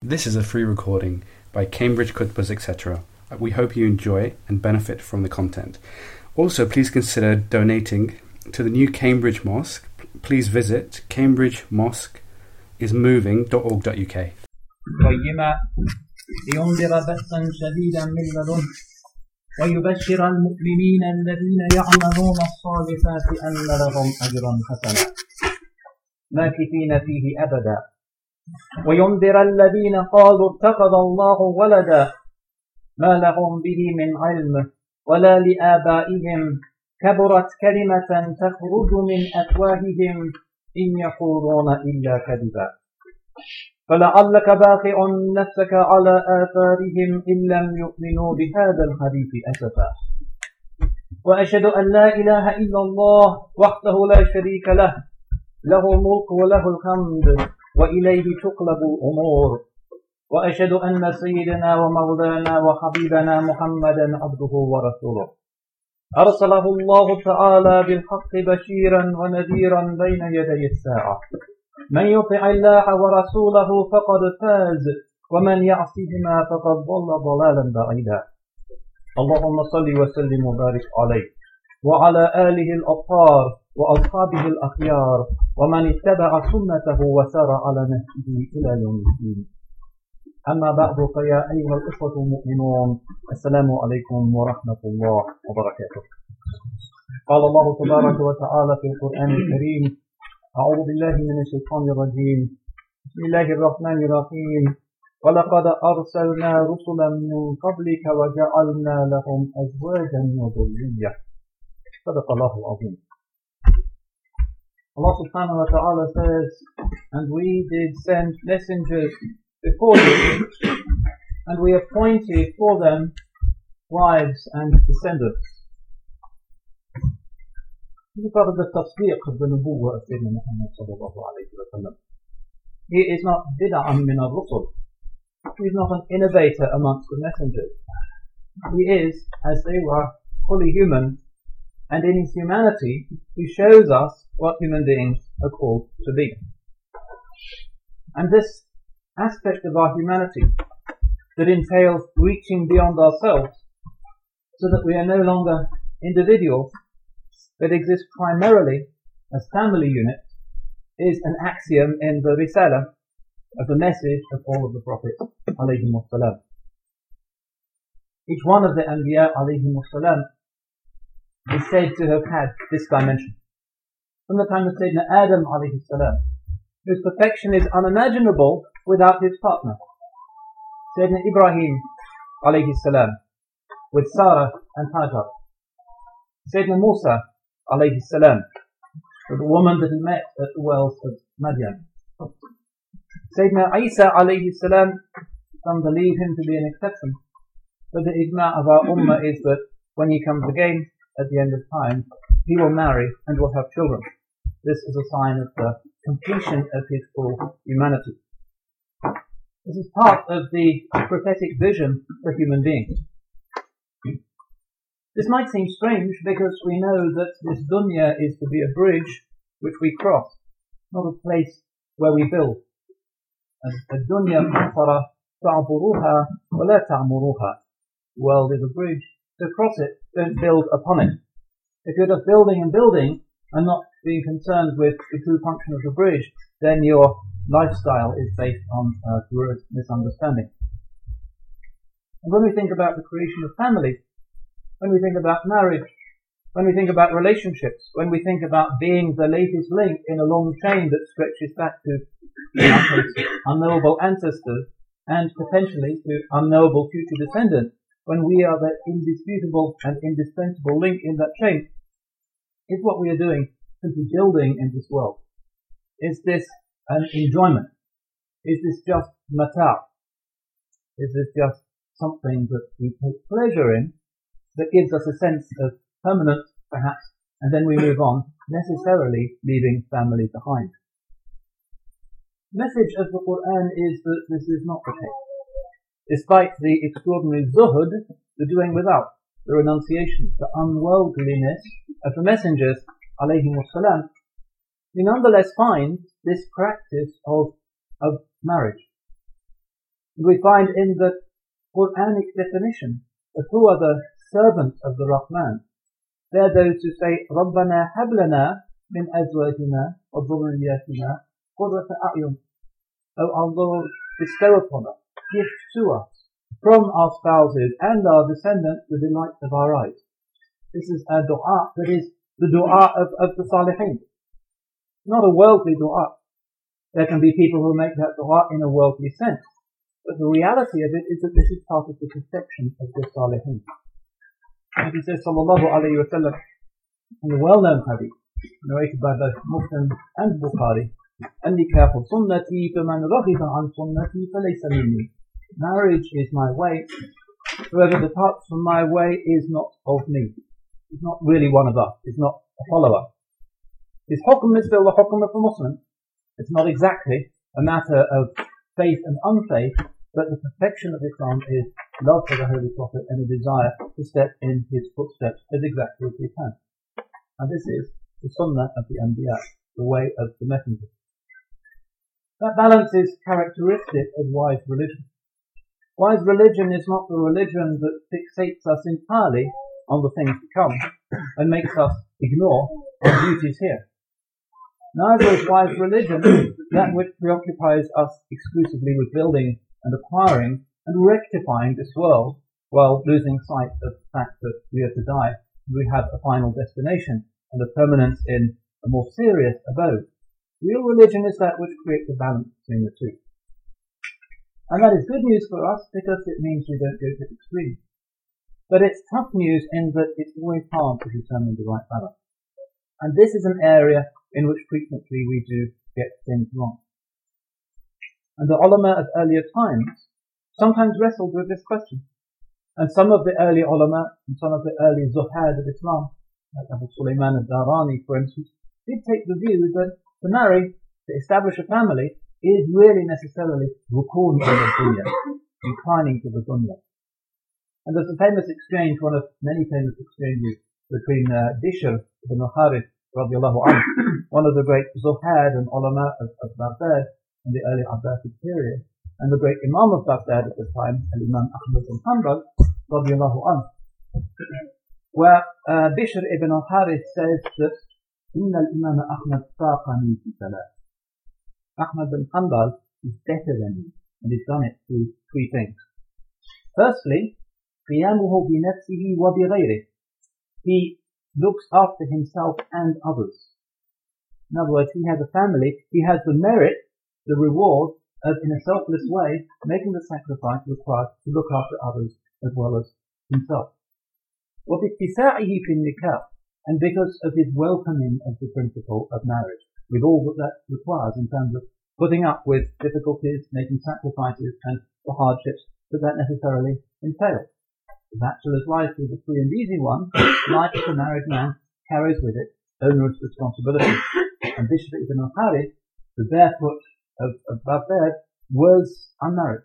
This is a free recording by Cambridge Khutbas, etc. We hope you enjoy and benefit from the content. Also, please consider donating to the new Cambridge Mosque. Please visit cambridgemosqueismoving.org.uk. قيما لينذر بأسا شديدا من لدنه ويبشر المؤمنين الذين يعملون الصالحات أن لهم أجرا حسنا ماكثين فيه أبدا وينذر الذين قالوا اتخذ الله ولدا ما لهم به من علم ولا لآبائهم كبرت كلمة تخرج من أفواههم إن يقولون إلا كذبا فلعلك باخع نفسك على آثارهم إن لم يؤمنوا بهذا الحديث أسفا وأشهد أن لا إله إلا الله وحده لا شريك له له الملك وله الحمد وإليه تقلب الأمور وأشهد أن سيدنا ومولانا وحبيبنا محمدا عبده ورسوله أرسله الله تعالى بالحق بشيرا ونذيرا بين يدي الساعة من يطع الله ورسوله فقد فاز ومن يعصهما فقد ضل ضلالا بعيدا اللهم صل وسلم وبارك عليه وعلى آله الأطهار وأصحابه الأخيار ومن اتبع سنته وسار على نهجه إلى يوم الدين أما بعد فيا أيها الإخوة المؤمنون السلام عليكم ورحمة الله وبركاته قال الله تبارك وتعالى في القرآن الكريم أعوذ بالله من الشيطان الرجيم بسم الله الرحمن الرحيم ولقد أرسلنا رسلا من قبلك وجعلنا لهم أزواجا وذرية صدق الله العظيم. Allah subhanahu wa ta'ala says, and we did send messengers before you, and we appointed for them wives and descendants. This is part of the tasdeeq of the nubuwwah of Sayyidina Muhammad sallallahu alayhi wa sallam. He is not bid'an min al-rusul. He is not an innovator amongst the messengers. He is, as they were, fully human, and in his humanity, he shows us what human beings are called to be. And this aspect of our humanity that entails reaching beyond ourselves so that we are no longer individuals that exist primarily as family units is an axiom in the Risalah of the message of all of the prophets alayhim wassalam. Each one of the Anbiya alayhim wassalam is said to have had this dimension. From the time of Sayyidina Adam alayhi salam, whose perfection is unimaginable without his partner. Sayyidina Ibrahim alayhi salam, with Sarah and Hajar. Sayyidina Musa alayhi salam, with the woman that he met at the wells of Madian. Sayyidina Isa alayhi salam, some believe him to be an exception, but the ijma' of our ummah is that when he comes again at the end of time, he will marry and will have children. This is a sign of the completion of his full humanity. This is part of the prophetic vision for human beings. This might seem strange because we know that this dunya is to be a bridge which we cross, not a place where we build. الدنيا محفرة تعبروها ولا تعمروها. The world is a bridge. To cross it, don't build upon it. If you're just building and building and not being concerned with the true function of the bridge, then your lifestyle is based on gross misunderstanding. And when we think about the creation of families, when we think about marriage, when we think about relationships, when we think about being the latest link in a long chain that stretches back to unknowable ancestors and potentially to unknowable future descendants, when we are the indisputable and indispensable link in that chain, is what we are doing simply building in this world? Is this an enjoyment? Is this just mata'? Is this just something that we take pleasure in that gives us a sense of permanence, perhaps, and then we move on, necessarily leaving family behind? The message of the Quran is that this is not the case. Despite the extraordinary zuhud, the doing without, the renunciation, the unworldliness of the messengers, alayhim wassalam, we nonetheless find this practice of marriage. We find in the Quranic definition of who are the servants of the Rahman, they are those who say, رَبَّنَا هَبْ لَنَا مِنْ أَزْوَاجِنَا وَذُرِّيَّاتِنَا قُرَّةَ أَعْيُنٍ. O our Lord, bestow upon us, gift to us, from our spouses and our descendants, the delight of our eyes. This is a dua that is the dua of the Salihin. Not a worldly dua. There can be people who make that dua in a worldly sense. But the reality of it is that this is part of the conception of the Salihin. And he says, sallallahu alayhi wa sallam, in the well-known hadith, narrated by both Muslim and Bukhari, النكاح سنتي فمن رغب عن سنتي فليس مني. Marriage is my way. Whoever departs from my way is not of me. He's not really one of us. He's not a follower. His hukm is still the hukm of a Muslim. It's not exactly a matter of faith and unfaith, but the perfection of Islam is love for the Holy Prophet and a desire to step in his footsteps as exactly as we can. And this is the sunnah of the Anbiya, the way of the Messenger. That balance is characteristic of wise religion. Wise religion is not the religion that fixates us entirely on the things to come and makes us ignore our duties here. Neither is wise religion that which preoccupies us exclusively with building and acquiring and rectifying this world while losing sight of the fact that we are to die and we have a final destination and a permanence in a more serious abode. Real religion is that which creates a balance between the two. And that is good news for us because it means we don't go to extremes. But it's tough news in that it's always hard to determine the right balance. And this is an area in which frequently we do get things wrong. And the ulama of earlier times sometimes wrestled with this question. And some of the early ulama and some of the early zuhad of Islam, like Abu Sulaiman al-Darani, for instance, did take the view that to marry, to establish a family, is really necessarily rukun ila dunya, inclining to the dunya. And there's a famous exchange, one of many famous exchanges between Bishr ibn al-Harith radiallahu anhu, one of the great zuhad and ulama of Baghdad in the early Abbasid period, and the great Imam of Baghdad at the time, Al-Imam Ahmad bin Hanbal radiallahu anhu, where Bishr ibn al-Harith says that إن الإمام أحمد فاقني في ثلاث. Ahmad bin Hanbal is better than me, and he's done it through three things. Firstly, قيامه بنفسه وبغيره. He looks after himself and others. In other words, he has a family, he has the merit, the reward of, in a selfless way, making the sacrifice required to look after others as well as himself. وباتساعه في النكاح. And because of his welcoming of the principle of marriage, with all that requires in terms of putting up with difficulties, making sacrifices, and the hardships that necessarily entails. The bachelor's life is a free and easy one. Life as a married man carries with it onerous responsibility. And Bishr ibn al-Harith, the barefoot of Baghdad, was unmarried.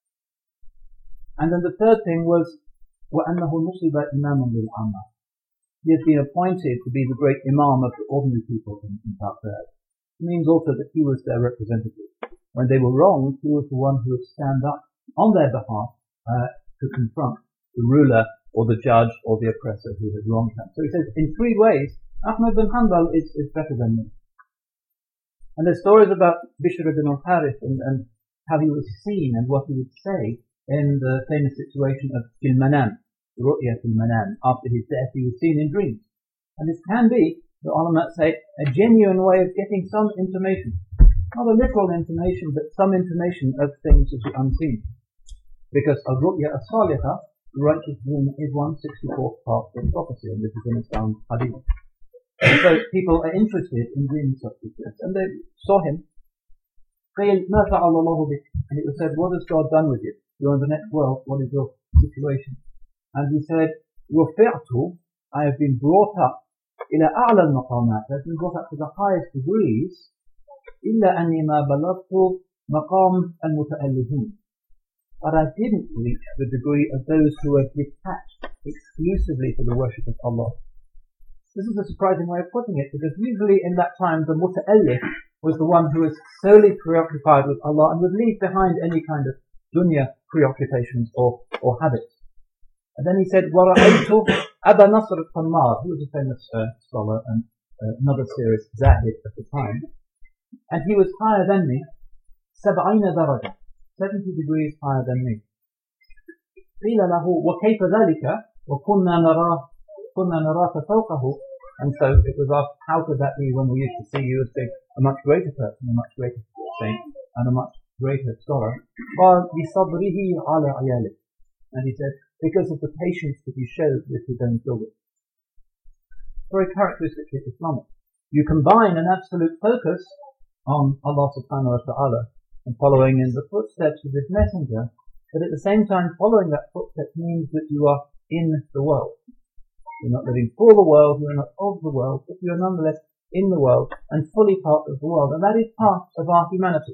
And then the third thing was وَأَنَّهُ نُصِبَ إِمَامًا لِلْعَامَّةِ. He has been appointed to be the great Imam of the ordinary people in Baghdad. It means also that he was their representative. When they were wronged, he was the one who would stand up on their behalf to confront the ruler or the judge or the oppressor who had wronged them. So he says, in three ways, Ahmad bin Hanbal is better than me. And there's stories about Bishr ibn al-Harith and how he was seen and what he would say in the famous situation of Fil Manam. Ru'ya fil Manam. After his death, he was seen in dreams. And this can be, the ulama say, a genuine way of getting some information. Not a literal information, but some information of things of the unseen. Because al-Ru'ya as-Salihah, the righteous dream, is 1/64th part of prophecy, and this is in Islam's hadith. And so people are interested in dreams such as this. And they saw him. And it was said, what has God done with you? You're in the next world, what is your situation? And he said, I have been brought up إلى أعلى المقامات. I have been brought up to the highest degrees. إلا أني ما بلغت مقام المتألهين. But I didn't reach the degree of those who are detached exclusively for the worship of Allah. This is a surprising way of putting it, because usually in that time the muta'allih was the one who was solely preoccupied with Allah and would leave behind any kind of dunya preoccupations or habits. And then he said, وَرَأَيْتُ أَبَا نَصْرِ الْقَمَّارِ, who was a famous scholar and another serious zahid at the time, and he was higher than me, 70 درجة, 70 degrees higher than me. قيل له وكيف ذلك وكنا نراك فوقه, and so it was asked, how could that be when we used to see you as being a much greater person, a much greater saint, and a much greater scholar? قال بصبره على عياله, and he said, because of the patience that he showed with his own children. Very characteristically Islamic. You combine an absolute focus on Allah subhanahu wa ta'ala and following in the footsteps of his messenger, but at the same time following that footstep means that you are in the world. You're not living for the world, you're not of the world, but you're nonetheless in the world and fully part of the world, and that is part of our humanity.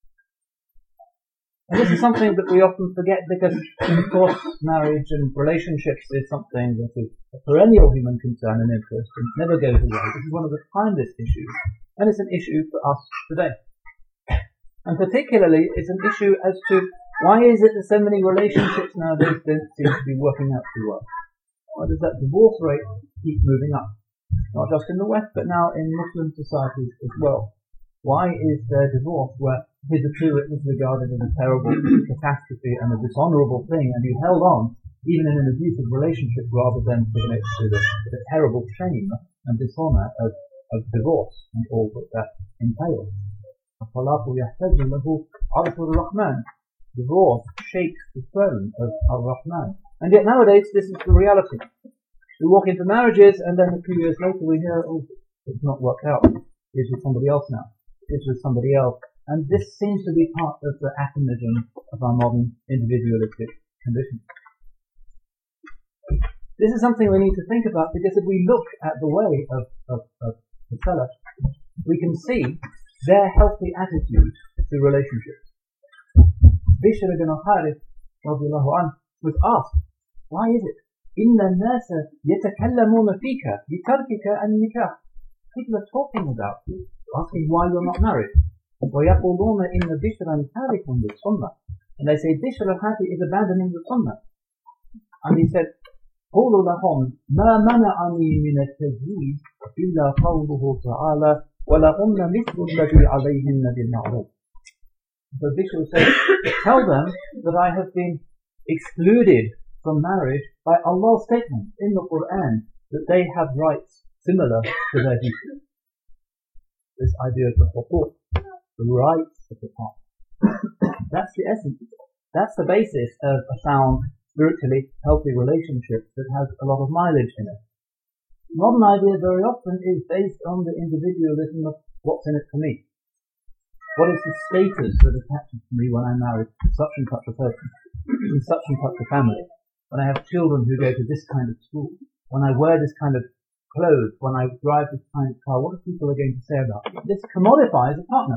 And this is something that we often forget because, of course, marriage and relationships is something that is a perennial human concern and interest and never goes away. This is one of the timeless issues, and it's an issue for us today. And particularly, it's an issue as to why is it that so many relationships nowadays don't seem to be working out too well? Why does that divorce rate keep moving up? Not just in the West, but now in Muslim societies as well. Why is there divorce where hitherto it was regarded as a terrible catastrophe and a dishonourable thing, and you held on, even in an abusive relationship, rather than submit to the terrible shame and dishonour of divorce and all that that entails? Divorce shakes the throne of Ar-Rahman. And yet nowadays this is the reality. We walk into marriages and then a few years later we hear, oh, it's not worked out. It's with somebody else now. It's with somebody else. And this seems to be part of the atomism of our modern individualistic condition. This is something we need to think about, because if we look at the way of the Salaf, we can see their healthy attitude to relationships. Bishr ibn al-Harith radiallahu anhu was asked, why is it? إِنَّ النَّاسَ يَتَكَلَّمُونَ فِيكَ بِتَرْكِكَ النِّكَاحِ. People are talking about you, asking why you're not married. وَيَقُولُونَ إِنَّ بِشْرًا تَارِكٌ لِلسُّنَّةِ. And they say Bishr al-Harith is abandoning the sunnah. And he said, قُولُوا لَهُمْ مَا مَنَعَنِي مِنَ التَّزْوِيجِ إِلَّا قَوْلُهُ تَعَالَى وَلَهُنَّ مِثْلُ الَّذِي عَلَيْهِنَّ بِالْمَعْرُوفِ. So Bishr said, tell them that I have been excluded from marriage by Allah's statement in the Quran that they have rights similar to their husband. This idea of the huquq, the rights of the partner. That's the essence. That's the basis of a sound, spiritually healthy relationship that has a lot of mileage in it. Modern idea very often is based on the individualism of what's in it for me. What is the status that attaches to me when I marry such and such a person, in such and such a family, when I have children who go to this kind of school, when I wear this kind of clothes, when I drive this kind of car, what are people going to say about me? This commodifies a partner.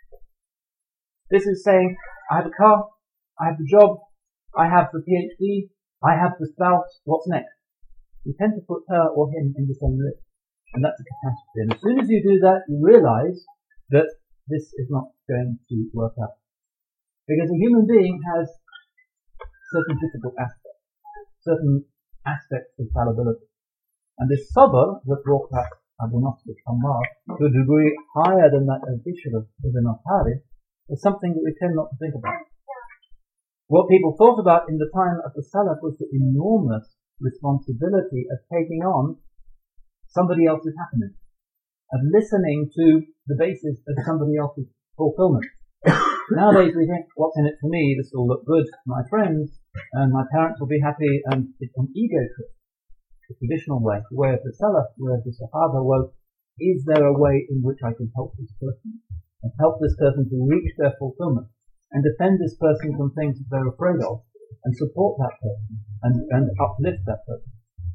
This is saying, I have a car, I have the job, I have the PhD, I have the spouse, what's next? You tend to put her or him in the same list. And that's a catastrophe. And as soon as you do that, you realize that this is not going to work out. Because a human being has certain difficult aspects, certain aspects of fallibility. And this sabr that brought back Abu Nasr al-Qammar to a degree higher than that of Bishr ibn al-Harith is something that we tend not to think about. What people thought about in the time of the Salaf was the enormous responsibility of taking on somebody else's happiness, of listening to the basis of somebody else's fulfillment. Nowadays we think, what's in it for me? This will look good to my friends, and my parents will be happy, and it's an ego trip. The traditional way, the way of the Salaf, the way of the Sahaba was, is there a way in which I can help this person, and help this person to reach their fulfillment, and defend this person from things that they're afraid of, and support that person, and uplift that person.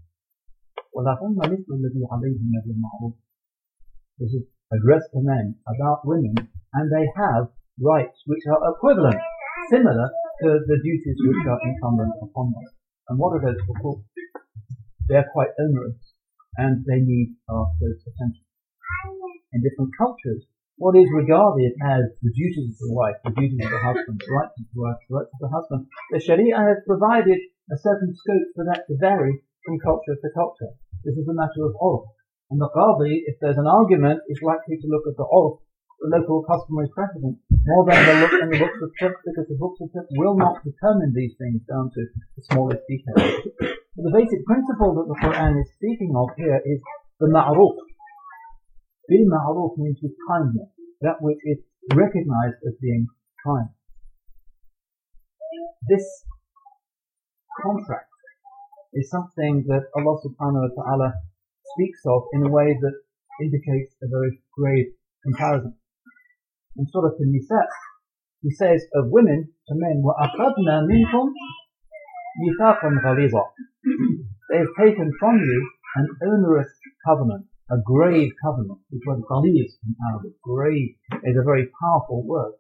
This is addressed to men about women, and they have rights which are equivalent, similar to the duties which are incumbent upon them. And what are those for? They're quite onerous, and they need our close attention. In different cultures, what is regarded as the duties of the wife, the duties of the husband, the rights of the wife, the rights of the husband, the Sharia has provided a certain scope for that to vary from culture to culture. This is a matter of urf. And the qadi, if there's an argument, is likely to look at the urf, the local customary precedent, more than the look in the books of fiqh, because the books of fiqh will not determine these things down to the smallest details. But the basic principle that the Quran is speaking of here is the ma'ruf. Bil ma'ruf means with kindness, that which is recognized as being kind. This contract is something that Allah subhanahu wa ta'ala speaks of in a way that indicates a very grave comparison. In Surah An-Nisa, He says of women to men, وَأَخَذْنَا مِنْكُمْ مِيثَاقًا غَلِيظًا. They have taken from you an onerous covenant, a grave covenant. This word ghaliz in Arabic, grave, is a very powerful word.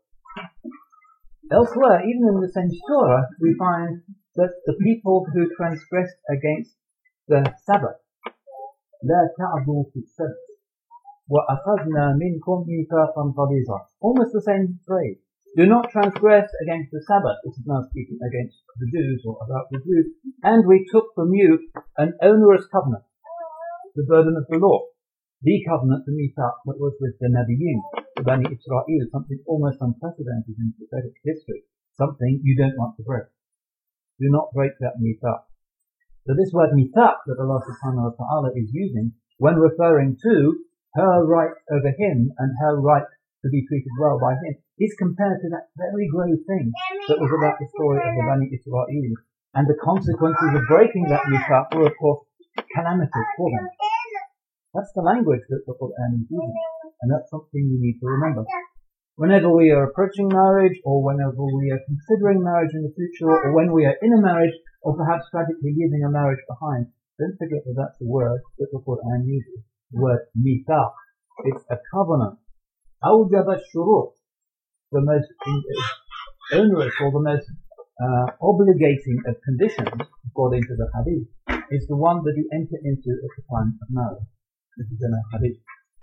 Elsewhere, even in the same surah, we find that the people who transgressed against the Sabbath, لَا تَعْدُوا فِي السَّبْتِ وَأَخَذْنَا مِنْكُمْ مِيثَاقًا غَلِيظًا. Almost the same phrase. Do not transgress against the Sabbath. This is now speaking against the Jews or about the Jews. And we took from you an onerous covenant, the burden of the law. The covenant, the mithaq, that was with the Nabiyyin, the Bani Israel, something almost unprecedented in prophetic history, something you don't want to break. Do not break that mithaq. So this word mithaq that Allah subhanahu wa ta'ala is using when referring to her right over him and her right to be treated well by him is compared to that very grave thing that was about the story of the Bani Israel. And the consequences of breaking that mithaq were of course calamitous for them. That's the language that the Quran is using, and that's something we need to remember. Whenever we are approaching marriage, or whenever we are considering marriage in the future, or when we are in a marriage, or perhaps tragically leaving a marriage behind, don't forget that that's the word that the Quran uses, the word mithaq. It's a covenant. Awjaba shurut, the most onerous or the most obligating of conditions, according to the hadith, is the one that you enter into at the time of marriage. This is in a hadith.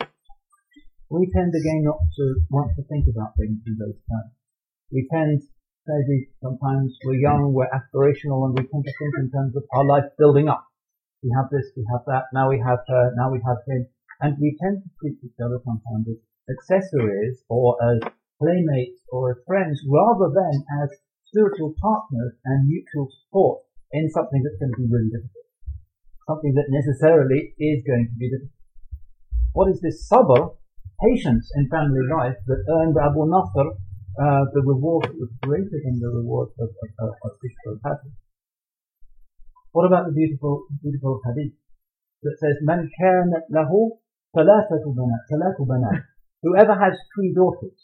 We tend again not to want to think about things in those terms. We tend, maybe sometimes we're young, we're aspirational, and we tend to think in terms of our life building up. We have this, we have that, now we have her, now we have him. And we tend to treat each other sometimes as accessories or as playmates or as friends rather than as spiritual partners and mutual support in something that's going to be really difficult. Something that necessarily is going to be difficult. What is this sabr, patience in family life, that earned Abu Nasr the reward that was greater than the reward of physical passion? What about the beautiful hadith that says, Man kanat lahu thalathatu banat, whoever has 3 daughters,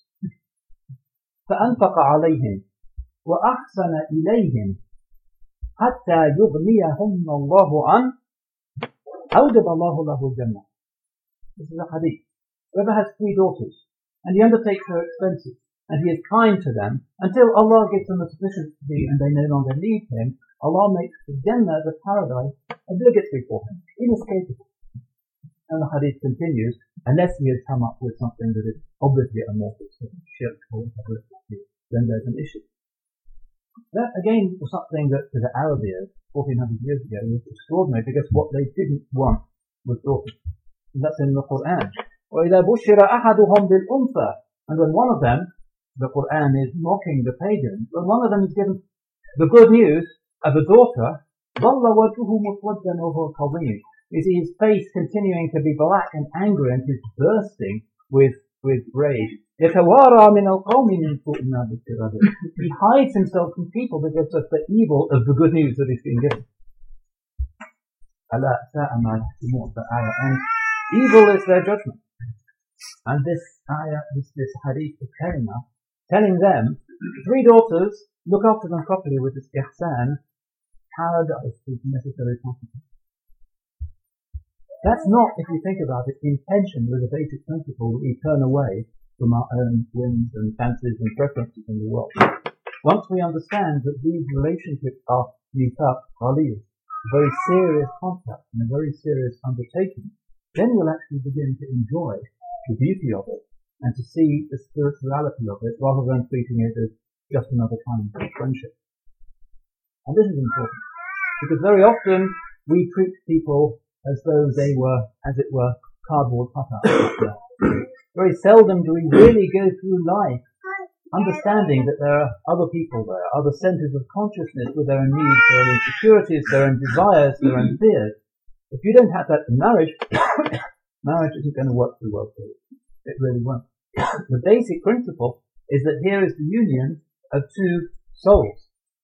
فأنفق عليهم وأحسن إليهم حتى يغنيهن الله عنه أوجب الله له الجنة. This is a hadith. Whoever has 3 daughters, and he undertakes their expenses, and he is kind to them, until Allah gives them a sufficiency and they no longer need him, Allah makes the Jannah, the paradise, obligatory for him, inescapable. And the hadith continues, unless he has come up with something that is obviously amorphous, shirk or whatever it is, then there's an issue. That again was something that to the Arabians 1400 years ago was extraordinary, because what they didn't want was daughters. And that's in the Quran. وَإِذَا بُشِّرَ أَحَدُهُمْ بِالْأُنْثَى. And when one of them, the Quran is mocking the pagans, when one of them is given the good news of a daughter, ظَلَّ وَجْهُهُ مُسْوَدًّا وَهُوَ كَظِيمٌ. You see his face continuing to be black and angry, and he's bursting with rage. يَتَوَارَى مِنَ الْقَوْمِ مِنْ سُوءِ مَا بُشِّرَ بِهِ. He hides himself from people because of the evil of the good news that he's been given. أَلَا سَاءَ مَا يَحْكُمُونَ. The ayah ends. Evil is their judgment. And this ayah, this hadith is telling them, 3 daughters, look after them properly with this ihsan, paradise is necessary consequence. That's not, if you think about it, in tension with the basic principle that we turn away from our own whims and fancies and preferences in the world. Once we understand that these relationships are mithaq, ghaliz, a very serious contract and a very serious undertaking, then we'll actually begin to enjoy the beauty of it and to see the spirituality of it rather than treating it as just another kind of friendship. And this is important because very often we treat people as though they were, as it were, cardboard cutouts. Very seldom do we really go through life understanding that there are other people there, other centers of consciousness with their own needs, their own insecurities, their own desires, their own fears. If you don't have that in marriage, marriage isn't going to work too well for you. It really won't. The basic principle is that here is the union of two souls.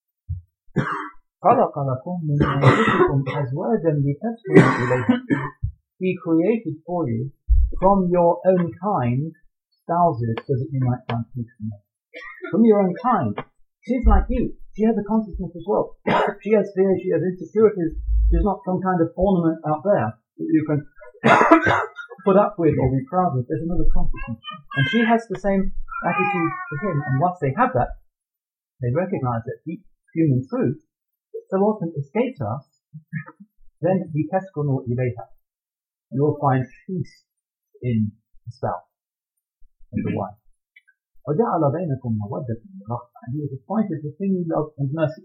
He created for you from your own kind spouses so that you might find peace in them. From your own kind. She's like you. She has a consciousness as well. She has fears, she has insecurities. She's not some kind of ornament out there that you can put up with or be proud of. There's another consciousness. And she has the same attitude to him. And once they have that, they recognize that deep human truth that so often escapes us, then يَتَسْكُنُوا إِلَيْهَا. You will find peace in the spouse, in the wife. وَجَعَلَ بَيْنَكُمْ مَوَدَّةً وَرَحْمَةً. And he was appointed between love and mercy.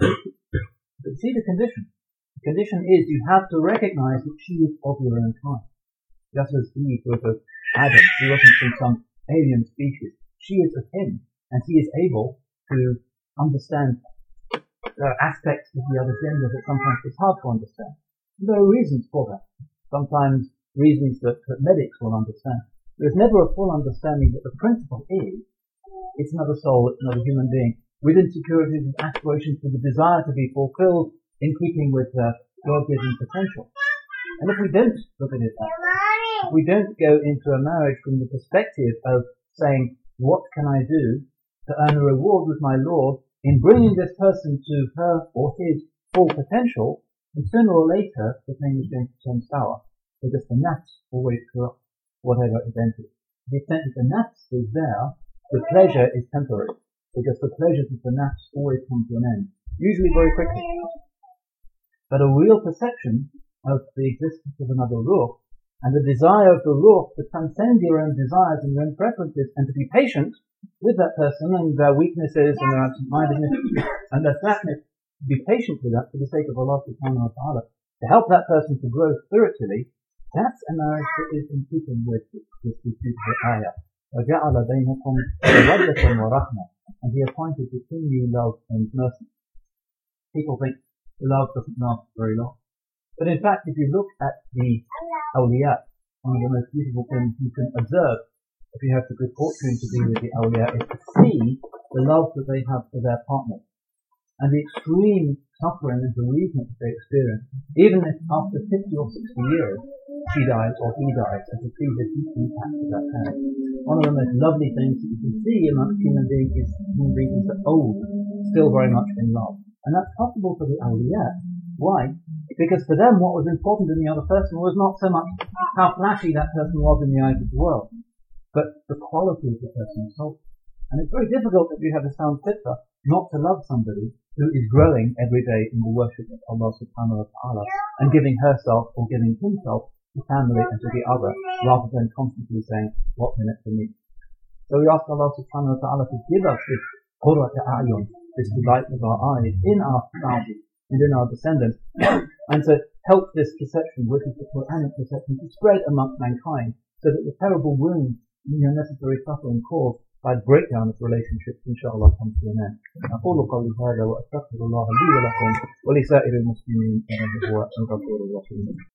But see the condition. The condition is you have to recognize that she is of your own kind. Just as Eve was of Adam, she wasn't from some alien species. She is of him, and he is able to understand aspects of the other gender that sometimes it's hard to understand. There are reasons for that. Sometimes reasons that medics will understand. There's never a full understanding that the principle is it's another soul, it's another human being, with insecurities and aspirations with the desire to be fulfilled in keeping with God-given potential. And if we don't look at it that way, we don't go into a marriage from the perspective of saying, what can I do to earn a reward with my Lord in bringing this person to her or his full potential, and sooner or later the thing is going to turn sour, because the nafs always corrupt whatever is entered. To the extent that the nafs is there, the pleasure is temporary, because the pleasures of the nafs always come to an end, usually very quickly. But a real perception of the existence of another ruh, and the desire of the ruh to transcend your own desires and your own preferences, and to be patient with that person and their weaknesses and their absent-mindedness and their slackness, to be patient with that for the sake of Allah subhanahu wa ta'ala, to help that person to grow spiritually, that's a marriage that is in keeping with this beautiful ayah. وَجَعَلَ بَيْنَكُمْ مَوَدَّةً وَرَحْمَةً. And he appointed between you love and mercy. People think love doesn't last very long. But in fact, if you look at the awliya, one of the most beautiful things you can observe if you have the good fortune to be with the awliya is to see the love that they have for their partner and the extreme suffering and bereavement that they experience, even if after 50 or 60 years she dies or he dies, and to see the deep impact of that parent. One of the most lovely things that you can see amongst human beings is that old, still very much in love. And that's possible for the awliya. Why? Because for them what was important in the other person was not so much how flashy that person was in the eyes of the world, but the quality of the person's soul. And it's very difficult if you have a sound fitra not to love somebody who is growing every day in the worship of Allah subhanahu wa ta'ala and giving herself or giving himself to family and to the other, rather than constantly saying, what's in it for me? So we ask Allah subhanahu wa ta'ala to give us this qurrat a'yun, this delight of our eyes in our spouses and in our descendants, and to help this perception, which is the Quranic perception, to spread amongst mankind, so that the terrible wounds and the unnecessary suffering caused by the breakdown of relationships, inshallah, comes to an end. أقول قولي هذا وأستغفر الله لي ولكم ولسائر المسلمين إنه هو الغفور الرحيم.